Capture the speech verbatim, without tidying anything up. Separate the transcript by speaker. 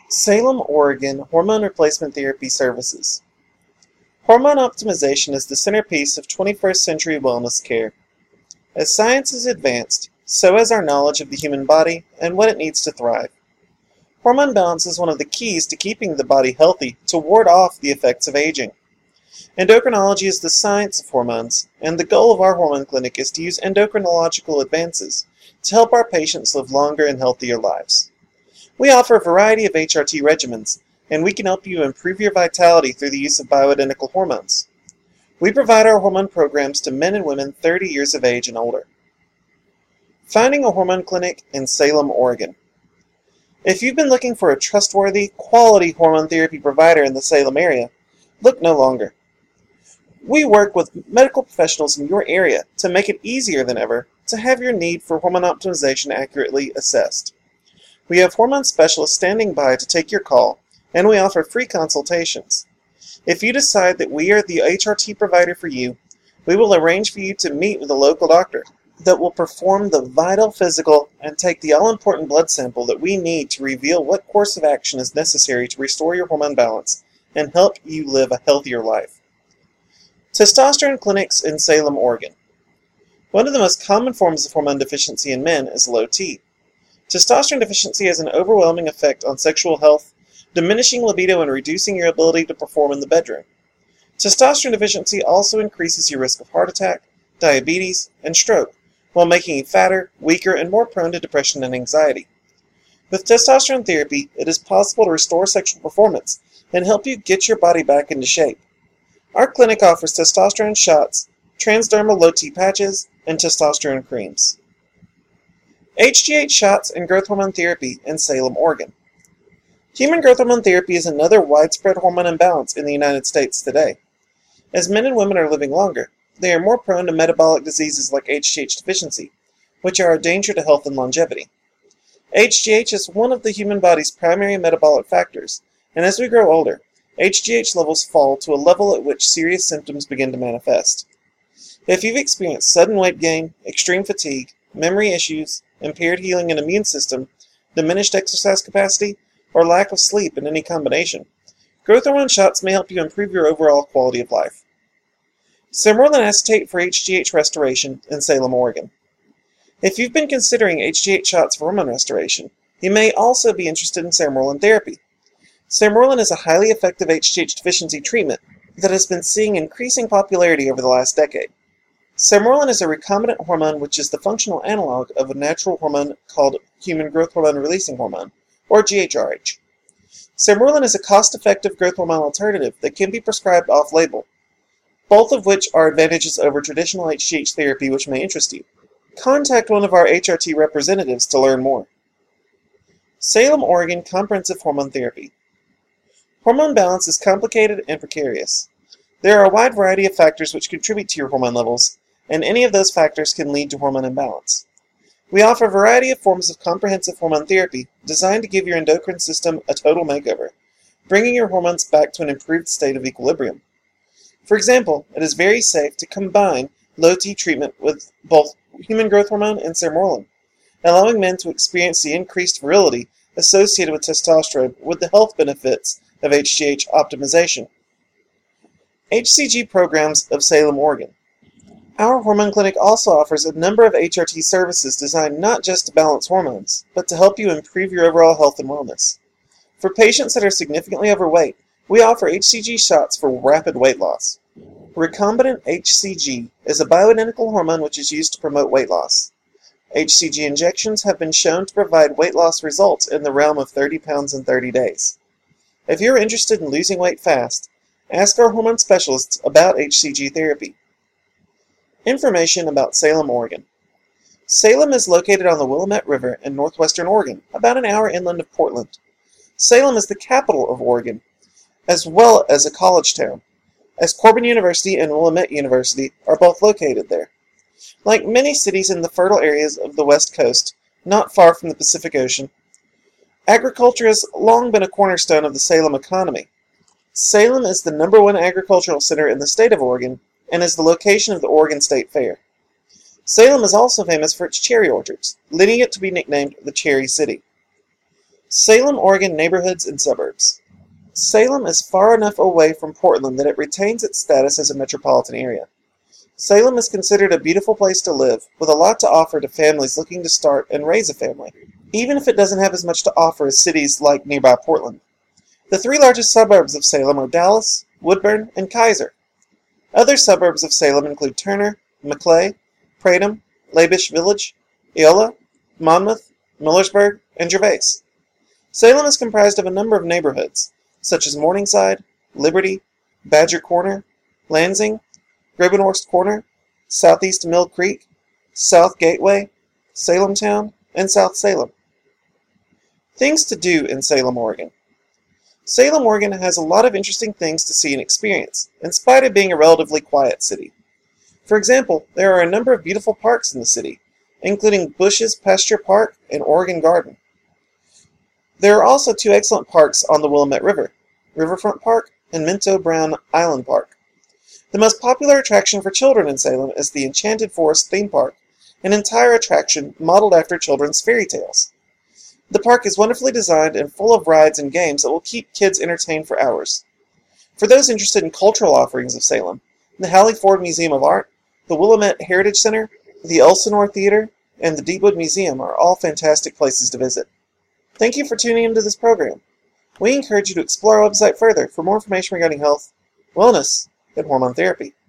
Speaker 1: Salem, Oregon Hormone Replacement Therapy Services. Hormone optimization is the centerpiece of twenty-first century wellness care. As science has advanced, so has our knowledge of the human body and what it needs to thrive. Hormone balance is one of the keys to keeping the body healthy to ward off the effects of aging. Endocrinology is the science of hormones, and the goal of our hormone clinic is to use endocrinological advances to help our patients live longer and healthier lives. We offer a variety of H R T regimens, and we can help you improve your vitality through the use of bioidentical hormones. We provide our hormone programs to men and women thirty years of age and older. Finding a hormone clinic in Salem, Oregon. If you've been looking for a trustworthy, quality hormone therapy provider in the Salem area, look no longer. We work with medical professionals in your area to make it easier than ever to have your need for hormone optimization accurately assessed. We have hormone specialists standing by to take your call, and we offer free consultations. If you decide that we are the H R T provider for you, we will arrange for you to meet with a local doctor that will perform the vital physical and take the all-important blood sample that we need to reveal what course of action is necessary to restore your hormone balance and help you live a healthier life. Testosterone clinics in Salem, Oregon. One of the most common forms of hormone deficiency in men is low T. Testosterone deficiency has an overwhelming effect on sexual health, diminishing libido and reducing your ability to perform in the bedroom. Testosterone deficiency also increases your risk of heart attack, diabetes, and stroke, while making you fatter, weaker, and more prone to depression and anxiety. With testosterone therapy, it is possible to restore sexual performance and help you get your body back into shape. Our clinic offers testosterone shots, transdermal low T patches, and testosterone creams. H G H shots and growth hormone therapy in Salem, Oregon. Human growth hormone therapy is another widespread hormone imbalance in the United States today. As men and women are living longer, they are more prone to metabolic diseases like H G H deficiency, which are a danger to health and longevity. H G H is one of the human body's primary metabolic factors, and as we grow older, H G H levels fall to a level at which serious symptoms begin to manifest. If you've experienced sudden weight gain, extreme fatigue, memory issues, impaired healing and immune system, diminished exercise capacity, or lack of sleep in any combination, growth hormone shots may help you improve your overall quality of life. Sermorelin acetate for H G H restoration in Salem, Oregon. If you've been considering H G H shots for hormone restoration, you may also be interested in Sermorelin therapy. Sermorelin is a highly effective H G H deficiency treatment that has been seeing increasing popularity over the last decade. Sermorelin is a recombinant hormone which is the functional analog of a natural hormone called human growth hormone releasing hormone, or G H R H. Sermorelin is a cost-effective growth hormone alternative that can be prescribed off-label, both of which are advantages over traditional H G H therapy which may interest you. Contact one of our H R T representatives to learn more. Salem, Oregon Comprehensive Hormone Therapy. Hormone balance is complicated and precarious. There are a wide variety of factors which contribute to your hormone levels, and any of those factors can lead to hormone imbalance. We offer a variety of forms of comprehensive hormone therapy designed to give your endocrine system a total makeover, bringing your hormones back to an improved state of equilibrium. For example, it is very safe to combine low T treatment with both human growth hormone and Sermorelin, allowing men to experience the increased virility associated with testosterone with the health benefits of H G H optimization. H C G programs of Salem, Oregon. Our hormone clinic also offers a number of H R T services designed not just to balance hormones, but to help you improve your overall health and wellness. For patients that are significantly overweight, we offer H C G shots for rapid weight loss. Recombinant H C G is a bioidentical hormone which is used to promote weight loss. H C G injections have been shown to provide weight loss results in the realm of thirty pounds in thirty days. If you're interested in losing weight fast, ask our hormone specialists about H C G therapy. Information about Salem, Oregon. Salem is located on the Willamette River in northwestern Oregon, about an hour inland of Portland. Salem is the capital of Oregon, as well as a college town, as Corban University and Willamette University are both located there. Like many cities in the fertile areas of the West Coast, not far from the Pacific Ocean, agriculture has long been a cornerstone of the Salem economy. Salem is the number one agricultural center in the state of Oregon and is the location of the Oregon State Fair. Salem is also famous for its cherry orchards, leading it to be nicknamed the Cherry City. Salem, Oregon neighborhoods and suburbs. Salem is far enough away from Portland that it retains its status as a metropolitan area. Salem is considered a beautiful place to live, with a lot to offer to families looking to start and raise a family, even if it doesn't have as much to offer as cities like nearby Portland. The three largest suburbs of Salem are Dallas, Woodburn, and Kaiser. Other suburbs of Salem include Turner, Maclay, Pradham, Labish Village, Eola, Monmouth, Millersburg, and Gervais. Salem is comprised of a number of neighborhoods, such as Morningside, Liberty, Badger Corner, Lansing, Grabenhorst Corner, Southeast Mill Creek, South Gateway, Salem Town, and South Salem. Things to do in Salem, Oregon. Salem, Oregon has a lot of interesting things to see and experience, in spite of being a relatively quiet city. For example, there are a number of beautiful parks in the city, including Bush's Pasture Park and Oregon Garden. There are also two excellent parks on the Willamette River, Riverfront Park and Minto Brown Island Park. The most popular attraction for children in Salem is the Enchanted Forest theme park, an entire attraction modeled after children's fairy tales. The park is wonderfully designed and full of rides and games that will keep kids entertained for hours. For those interested in cultural offerings of Salem, the Hallie Ford Museum of Art, the Willamette Heritage Center, the Elsinore Theater, and the Deepwood Museum are all fantastic places to visit. Thank you for tuning into this program. We encourage you to explore our website further for more information regarding health, wellness, and hormone therapy.